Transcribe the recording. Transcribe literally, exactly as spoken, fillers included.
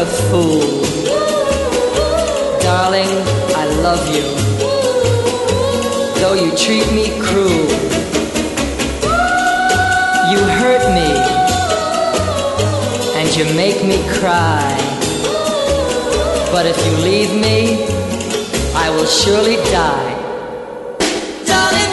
a fool. Darling, I love you, though you treat me cruel. You hurt me, and you make me cry. But if you leave me, I will surely die. Darling,